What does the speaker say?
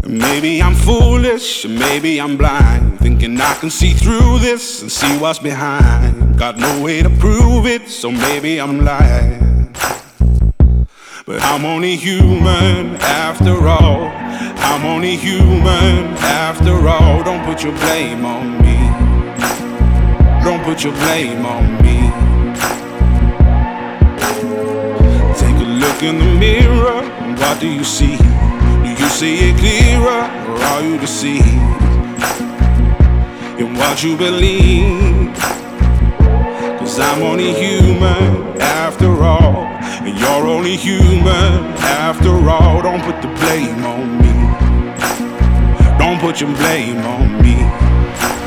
Maybe I'm foolish, or maybe I'm blind, thinking I can see through this and see what's behind. Got no way to prove it, so maybe I'm lying. But I'm only human after all. I'm only human after all. Don't put your blame on me. Don't put your blame on me. Take a look in the mirror, and what do you see? Do you see it clearer, or are you deceived in what you believe? 'Cause I'm only human after all, and you're only human after all. Don't put the blame on me. Don't put your blame on me.